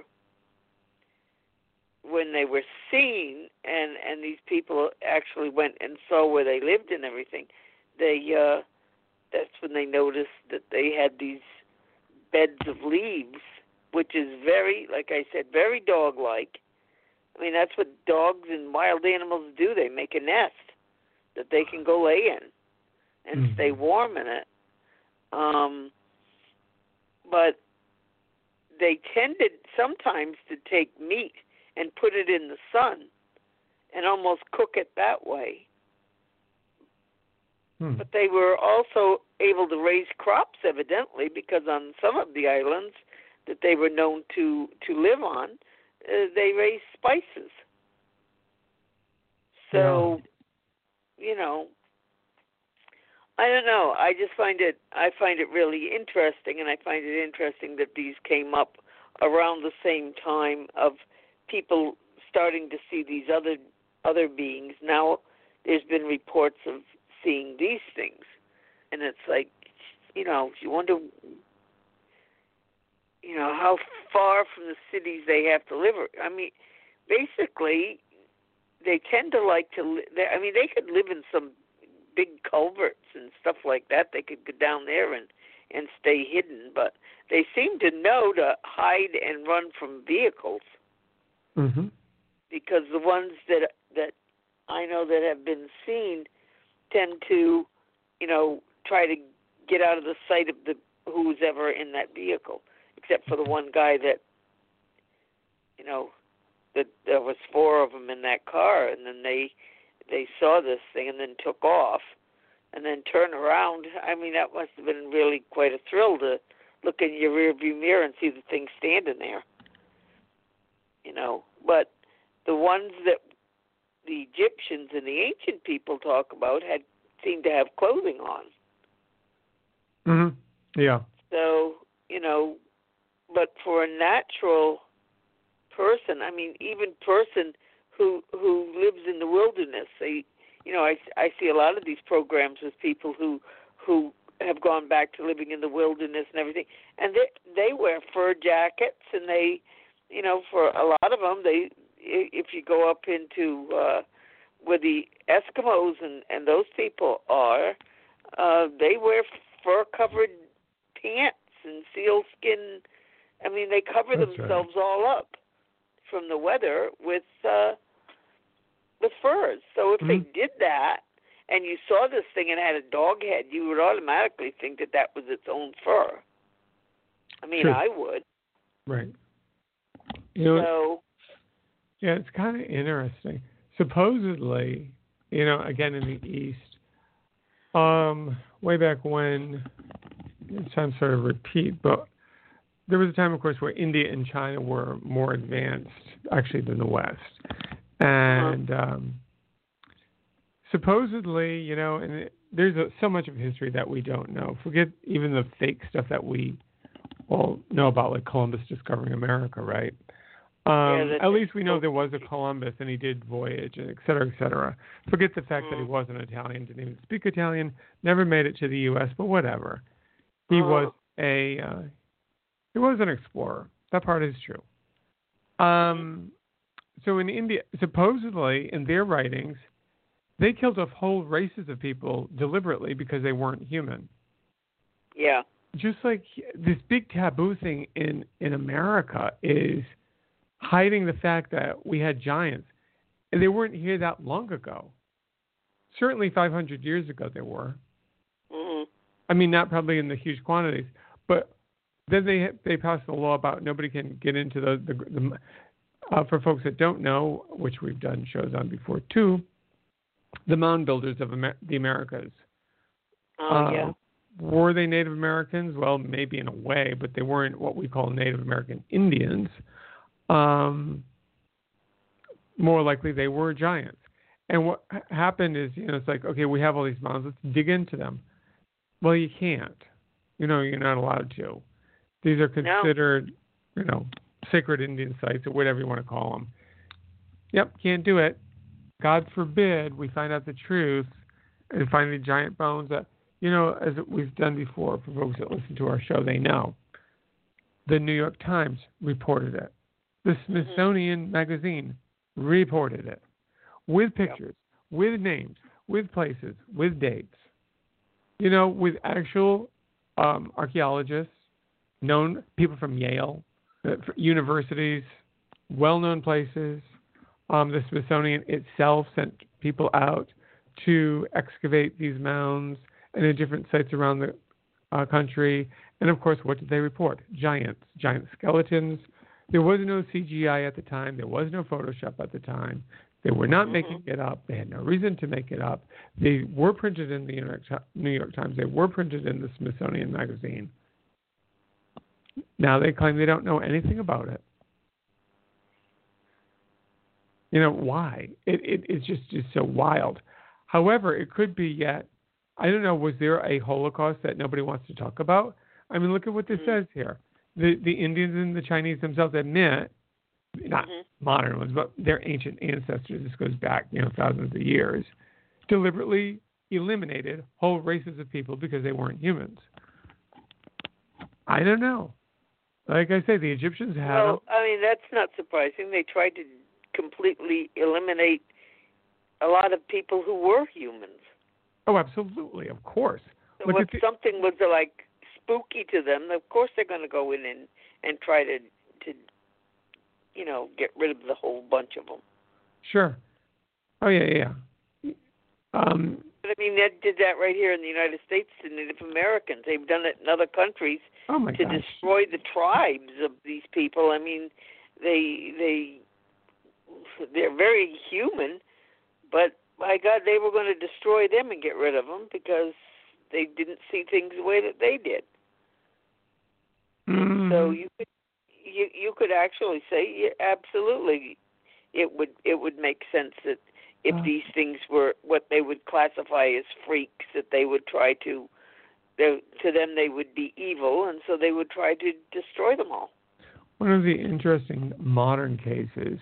when they were seen, and, and these people actually went and saw where they lived and everything, they uh, that's when they noticed that they had these beds of leaves, which is very, like I said, very dog-like. I mean, that's what dogs and wild animals do. They make a nest that they can go lay in and mm-hmm. stay warm in it. Um, but they tended sometimes to take meat and put it in the sun and almost cook it that way. Hmm. But they were also able to raise crops, evidently, because on some of the islands that they were known to, to live on, uh, they raised spices. So, yeah. you know, I don't know. I just find it. I find it really interesting, and I find it interesting that these came up around the same time of people starting to see these other other beings. Now, there's been reports of seeing these things, and it's like, you know, you wonder, you know, how far from the cities they have to live. I mean, basically, they tend to like to. Li- I mean, they could live in some big culverts and stuff like that. They could go down there and, and stay hidden, but they seem to know to hide and run from vehicles. Mm-hmm. Because the ones that that I know that have been seen tend to, you know, try to get out of the sight of the who's ever in that vehicle, except for the one guy that, you know, that there was four of them in that car, and then they they saw this thing and then took off and then turn around. I mean, that must have been really quite a thrill to look in your rearview mirror and see the thing standing there. You know, but the ones that the Egyptians and the ancient people talk about had seemed to have clothing on. Mm-hmm. Yeah. So, you know, but for a natural person, I mean, even person who who lives in the wilderness, they, you know, I, I see a lot of these programs with people who who have gone back to living in the wilderness and everything, and they they wear fur jackets, and they, you know, for a lot of them, they, if you go up into uh, where the Eskimos and, and those people are, uh, they wear fur-covered pants and sealskin. I mean, they cover That's themselves right. all up from the weather with uh, with furs. So if Mm-hmm. they did that, and you saw this thing and it had a dog head, you would automatically think that that was its own fur. I mean, True. I would. Right. You know, So, yeah, it's kind of interesting. Supposedly, you know, again in the East, um, way back when, it sounds sort of repeat, but there was a time, of course, where India and China were more advanced, actually, than the West. And um, supposedly, you know, and it, there's a, so much of history that we don't know. Forget even the fake stuff that we all know about, like Columbus discovering America, right? Um, yeah, at least we know there was a Columbus, and he did voyage, and et cetera, et cetera. Forget the fact mm. that he wasn't Italian, didn't even speak Italian, never made it to the U S, but whatever. He uh. was a uh, he was an explorer. That part is true. Um, so in India, supposedly in their writings, they killed off whole races of people deliberately because they weren't human. Yeah. Just like this big taboo thing in, in America is hiding the fact that we had giants. And they weren't here that long ago. Certainly five hundred years ago they were. Mm-hmm. I mean, not probably in the huge quantities, but then they they passed a law about nobody can get into the, the, the uh, for folks that don't know, which we've done shows on before too, the mound builders of Amer- the Americas. Oh, uh, yeah. Were they Native Americans? Well, maybe in a way, but they weren't what we call Native American Indians. Um, more likely they were giants. And what happened is, you know, it's like, okay, we have all these mounds, let's dig into them. Well, you can't. You know, you're not allowed to. These are considered, no. you know, sacred Indian sites or whatever you want to call them. Yep, can't do it. God forbid we find out the truth and find the giant bones that, you know, as we've done before, for folks that listen to our show, they know. The New York Times reported it. The Smithsonian mm-hmm. Magazine reported it. With pictures, yep. with names, with places, with dates. You know, with actual um, archaeologists, known people from Yale, uh, universities, well-known places. Um, the Smithsonian itself sent people out to excavate these mounds and in different sites around the uh, country And, of course, what did they report? Giants, giant skeletons. There was no C G I at the time. There was no Photoshop at the time. They were not Mm-hmm. making it up. They had no reason to make it up. They were printed in the New York, New York Times. They were printed in the Smithsonian Magazine. Now they claim they don't know anything about it. You know, why? It, it It's just, just so wild. However, it could be yet, I don't know, was there a Holocaust that nobody wants to talk about? I mean, look at what this Mm-hmm. says here. The the Indians and the Chinese themselves admit, not Mm-hmm. modern ones, but their ancient ancestors, this goes back, you know, thousands of years, deliberately eliminated whole races of people because they weren't humans. I don't know. Like I say, the Egyptians had... Well, I mean, that's not surprising. They tried to completely eliminate a lot of people who were humans. Oh, absolutely, of course. So Look if at the, something was uh, like spooky to them, of course they're going to go in and, and try to, to, you know, get rid of the whole bunch of them. Sure. Oh, yeah, yeah. Um, But I mean, they did that right here in the United States to Native Americans. They've done it in other countries oh, my to gosh. destroy the tribes of these people. I mean, they they they're very human, but by God, they were going to destroy them and get rid of them because they didn't see things the way that they did. Mm-hmm. So you could you you could actually say, yeah, absolutely, it would it would make sense that if Uh. these things were what they would classify as freaks, that they would try to, they, to them they would be evil, and so they would try to destroy them all. One of the interesting modern cases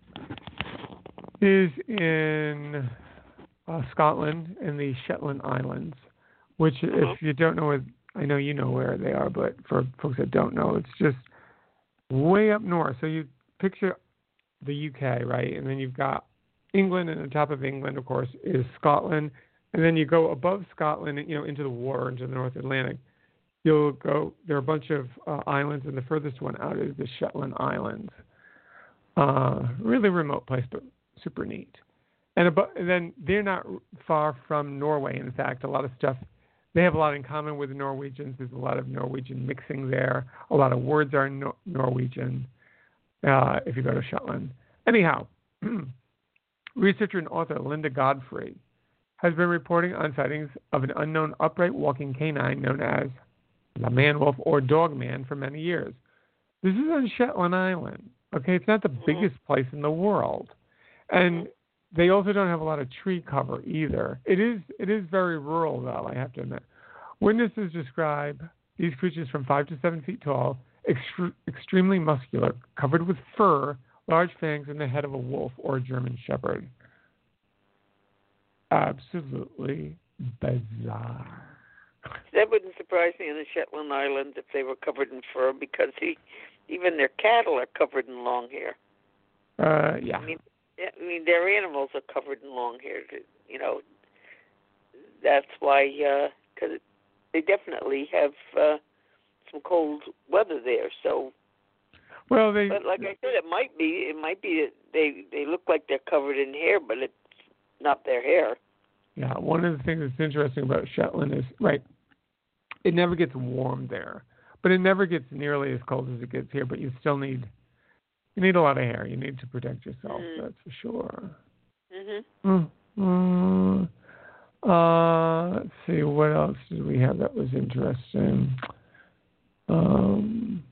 is in uh, Scotland and the Shetland Islands, which, Uh-huh. if you don't know, where, I know you know where they are, but for folks that don't know, it's just way up north. So you picture the U K, right? And then you've got England, and on top of England, of course, is Scotland. And then you go above Scotland, you know, into the water, into the North Atlantic. You'll go, there are a bunch of uh, islands, and the furthest one out is the Shetland Islands. Uh, really remote place, but super neat. And, above, and then they're not far from Norway. In fact, a lot of stuff, they have a lot in common with the Norwegians. There's a lot of Norwegian mixing there. A lot of words are no- Norwegian uh, if you go to Shetland. Anyhow, researcher and author Linda Godfrey has been reporting on sightings of an unknown upright walking canine known as the man-wolf or dog man for many years. This is on Shetland Island. Okay, it's not the biggest place in the world. And they also don't have a lot of tree cover either. It is it is very rural, though, I have to admit. Witnesses describe these creatures from five to seven feet tall, extre- extremely muscular, covered with fur, large fangs, and the head of a wolf or a German shepherd. Absolutely bizarre. That wouldn't surprise me in the Shetland Islands if they were covered in fur, because he, even their cattle are covered in long hair. Uh, yeah. I mean, I mean, their animals are covered in long hair. You know, that's why, because uh, they definitely have uh, some cold weather there. So, well, they. but like I said, it might be, it might be that they they look like they're covered in hair, but it's not their hair. Yeah, one of the things that's interesting about Shetland is, right, it never gets warm there, but it never gets nearly as cold as it gets here. But you still need. You need a lot of hair. You need to protect yourself, mm. that's for sure. Mm-hmm. Mm-hmm. Uh, let's see, what else did we have that was interesting? Um,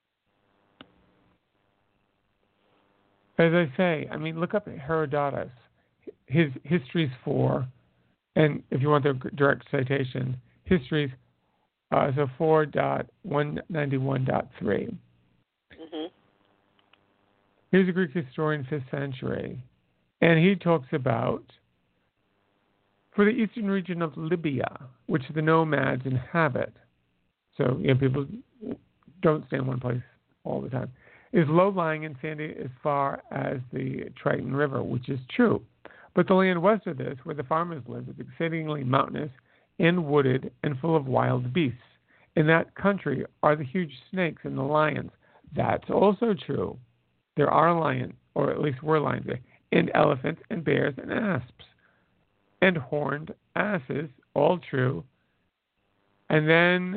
as I say, I mean, look up Herodotus. His Histories four, and if you want the direct citation, Histories, uh, so four point one ninety-one point three. Mm-hmm. Here's a Greek historian, fifth century, and he talks about, for the eastern region of Libya, which the nomads inhabit, so you know, people don't stay in one place all the time, is low-lying and sandy as far as the Triton River, which is true. But the land west of this, where the farmers live, is exceedingly mountainous and wooded and full of wild beasts. In that country are the huge snakes and the lions. That's also true. There are lions, or at least were lions there, and elephants and bears and asps, and horned asses, all true. And then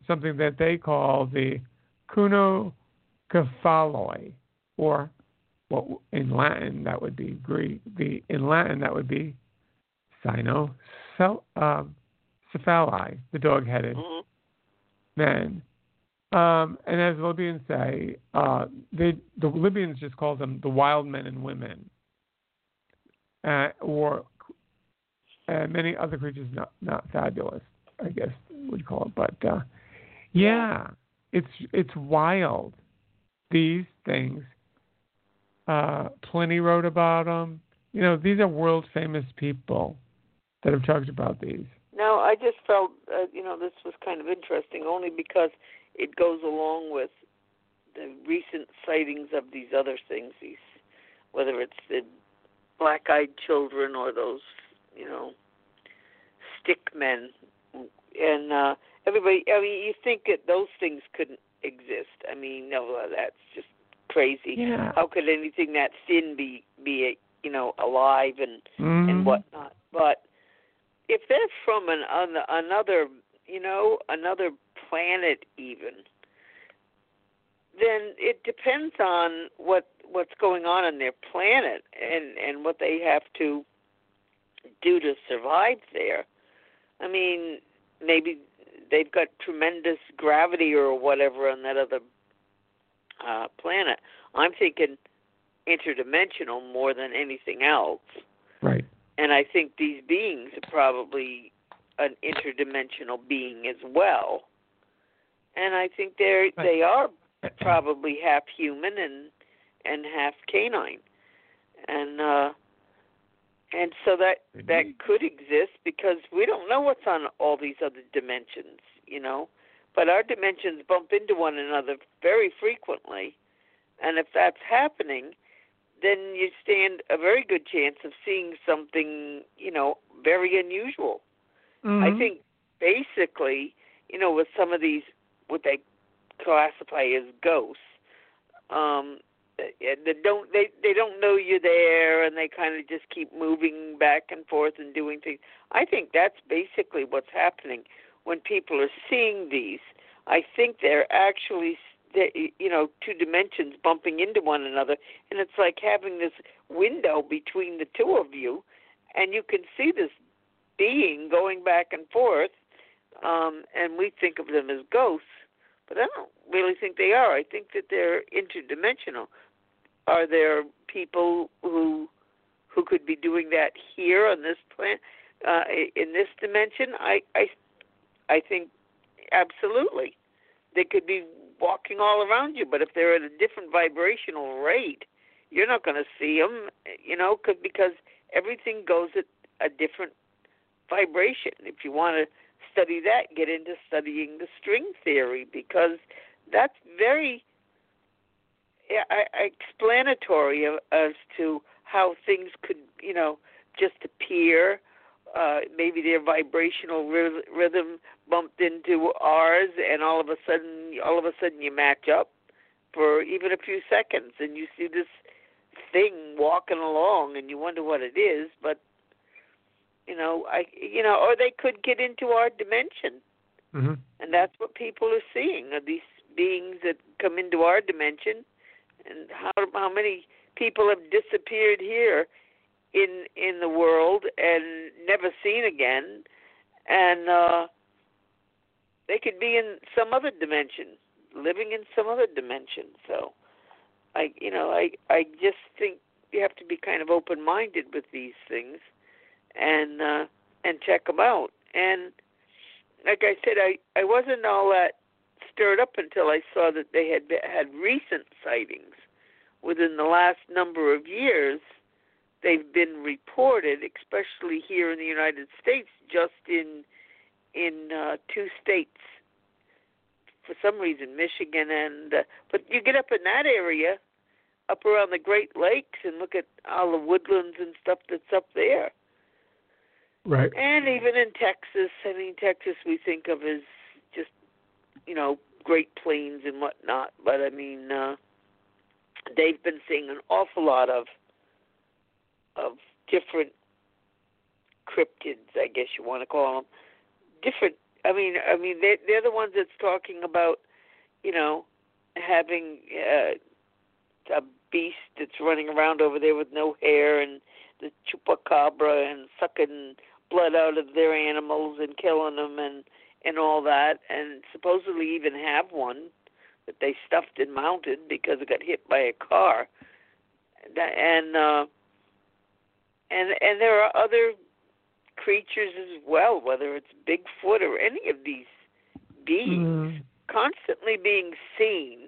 something that they call the cunocephaloi, or what in Latin that would be Greek. The in Latin that would be cynocephali, um, the dog-headed Mm-hmm. men. Um, and as Libyans say, uh, they, the Libyans just call them the wild men and women, uh, or uh, many other creatures not not fabulous, I guess we'd call it. But uh, yeah, it's it's wild. These things. Uh, Pliny wrote about them. You know, these are world famous people that have talked about these. No, I just felt, uh, you know, this was kind of interesting only because it goes along with the recent sightings of these other things, these, whether it's the black-eyed children or those, you know, stick men. And uh, everybody, I mean, you think that those things couldn't exist. I mean, no, that's just crazy. Yeah. How could anything that thin be, be you know, alive and, mm-hmm. and whatnot? But if they're from an, an, another, you know, another planet even, then it depends on what what's going on on their planet and, and what they have to do to survive there. I mean, maybe they've got tremendous gravity or whatever on that other uh, planet. I'm thinking interdimensional more than anything else. Right. And I think these beings are probably an interdimensional being as well. And I think they're right. they are probably half human and and half canine. And uh, and so that that could exist because we don't know what's on all these other dimensions, you know. But our dimensions bump into one another very frequently. And if that's happening, then you stand a very good chance of seeing something, you know, very unusual. Mm-hmm. I think basically, you know, with some of these, what they classify as ghosts, um, they don't they, they don't know you're there, and they kind of just keep moving back and forth and doing things. I think that's basically what's happening when people are seeing these. I think they're actually, you know, two dimensions bumping into one another, and it's like having this window between the two of you, and you can see this being going back and forth, um, and we think of them as ghosts, but I don't really think they are. I think that they're interdimensional. Are there people who who could be doing that here on this planet, uh, in this dimension? I, I, I think absolutely. They could be walking all around you, but if they're at a different vibrational rate, you're not going to see them, you know, cause, because everything goes at a different vibration. If you want to study that, get into studying the string theory, because that's very explanatory as to how things could, you know, just appear. Uh, maybe their vibrational rhythm bumped into ours, and all of a sudden, all of a sudden, you match up for even a few seconds, and you see this thing walking along, and you wonder what it is. But you know, I, you know, or they could get into our dimension, mm-hmm. and that's what people are seeing: are these beings that come into our dimension, and how how many people have disappeared here in in the world and never seen again, and uh, they could be in some other dimension, living in some other dimension. So, I you know I I just think you have to be kind of open-minded with these things, and uh, and check them out. And like I said, I, I wasn't all that stirred up until I saw that they had had recent sightings within the last number of years. They've been reported, especially here in the United States, just in in uh, two states. For some reason, Michigan and uh, but you get up in that area, up around the Great Lakes, and look at all the woodlands and stuff that's up there. Right. And even in Texas, I mean, Texas we think of as just, you know, Great Plains and whatnot. But I mean, uh, they've been seeing an awful lot of of different cryptids, I guess you want to call them, different I mean, I mean, they they're the ones that's talking about, you know, having uh, a beast that's running around over there with no hair, and the chupacabra, and sucking blood out of their animals and killing them, and and all that, and supposedly even have one that they stuffed and mounted because it got hit by a car, and uh, and and there are other creatures as well, whether it's Bigfoot or any of these beings, mm. constantly being seen,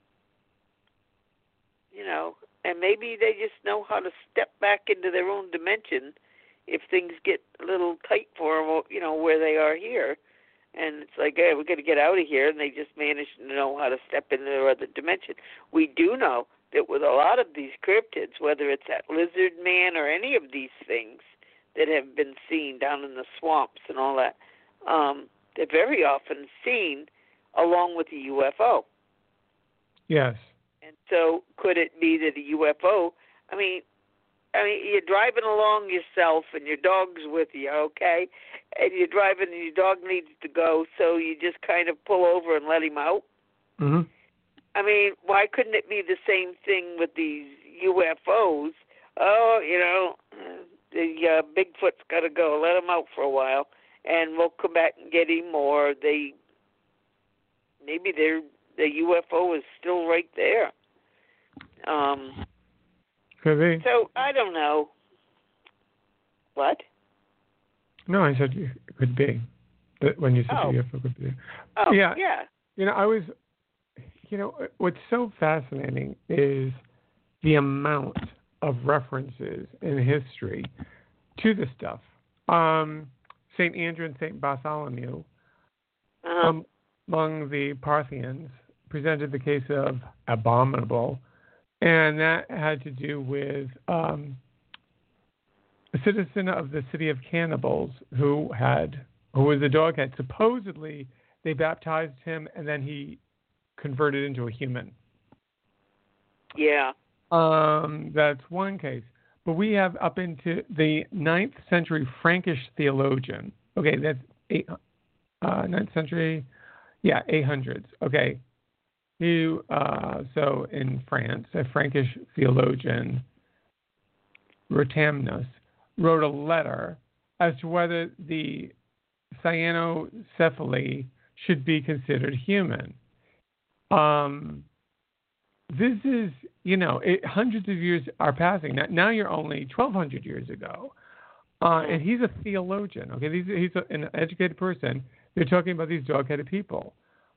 you know, and maybe they just know how to step back into their own dimension if things get a little tight for them, you know, where they are here. And it's like, hey, we're going to get out of here, and they just manage to know how to step into their other dimension. We do know that with a lot of these cryptids, whether it's that lizard man or any of these things that have been seen down in the swamps and all that, um, they're very often seen along with a U F O. Yes. And so could it be that a U F O, I mean, I mean, you're driving along yourself and your dog's with you, okay? And you're driving and your dog needs to go, so you just kind of pull over and let him out? Mm-hmm. I mean, why couldn't it be the same thing with these U F Os? Oh, you know, the uh, Bigfoot's got to go. Let him out for a while, and we'll come back and get him. Or they, maybe they're, the U F O is still right there. Um, Could be. So I don't know. What? No, I said it could be. That when you said Oh. U F O could be. Oh, yeah. yeah. You know, I was. You know, what's so fascinating is the amount of references in history to this stuff. Um, Saint Andrew and Saint Bartholomew, Uh-huh. um, among the Parthians, presented the case of abominable, and that had to do with um, a citizen of the city of Cannibals who had, who was a doghead. Supposedly, they baptized him, and then he converted into a human. Yeah. Um, that's one case. But we have up into the ninth century Frankish theologian. Okay, that's eight, uh, ninth century, yeah, eight hundreds. Okay, who uh, so in France, a Frankish theologian, Rotamnus, wrote a letter as to whether the cyanocephaly should be considered human. Um, this is, you know, it, hundreds of years are passing. Now, now you're only twelve hundred years ago. Uh, and he's a theologian, okay? He's, he's a, an educated person. They're talking about these dog-headed people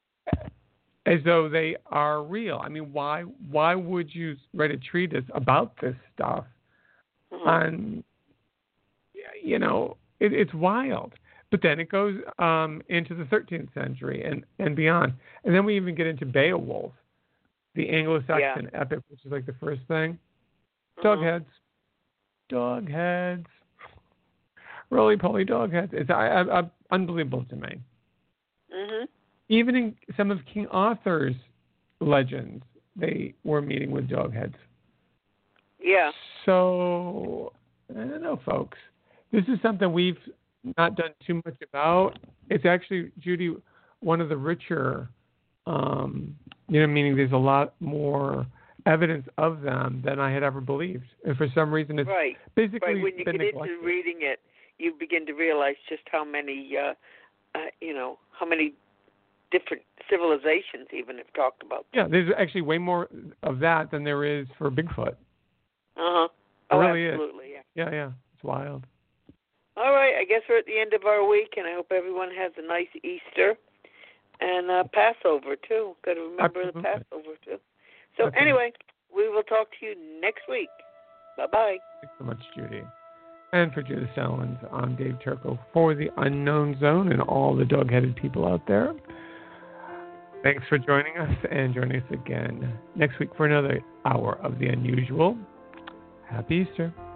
as though they are real. I mean, why why would you write a treatise about this stuff? Mm-hmm. And, you know, it, it's wild. But then it goes um, into the thirteenth century and, and beyond. And then we even get into Beowulf, the Anglo-Saxon yeah. epic, which is like the first thing. Mm-hmm. Dogheads. Dogheads. Roly-poly dogheads. It's I, I, I, unbelievable to me. Mm-hmm. Even in some of King Arthur's legends, they were meeting with dogheads. Yeah. So, I don't know, folks. This is something we've not done too much about. It's actually, Judy, one of the richer, um, you know, meaning there's a lot more evidence of them than I had ever believed. And for some reason, it's right. basically right. When you been get neglected. into reading it, you begin to realize just how many, uh, uh, you know, how many different civilizations even have talked about them. Yeah, there's actually way more of that than there is for Bigfoot. Uh-huh. It Oh, really absolutely, is. yeah. Yeah, yeah. It's wild. All right, I guess we're at the end of our week, and I hope everyone has a nice Easter and uh, Passover, too. Got to remember Absolutely. the Passover, too. So Absolutely. anyway, we will talk to you next week. Bye-bye. Thanks so much, Judy. And for Judy Sellens, I'm Dave Turco for the Unknown Zone and all the dog-headed people out there. Thanks for joining us, and join us again next week for another hour of the unusual. Happy Easter.